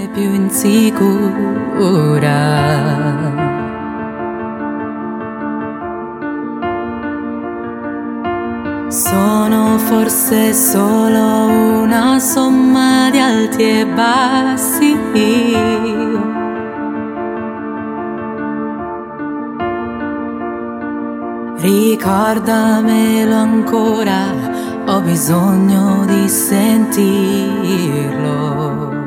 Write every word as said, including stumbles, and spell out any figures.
più insicura. Sono forse solo una somma di alti e bassi. Ricordamelo ancora, ho bisogno di sentirlo.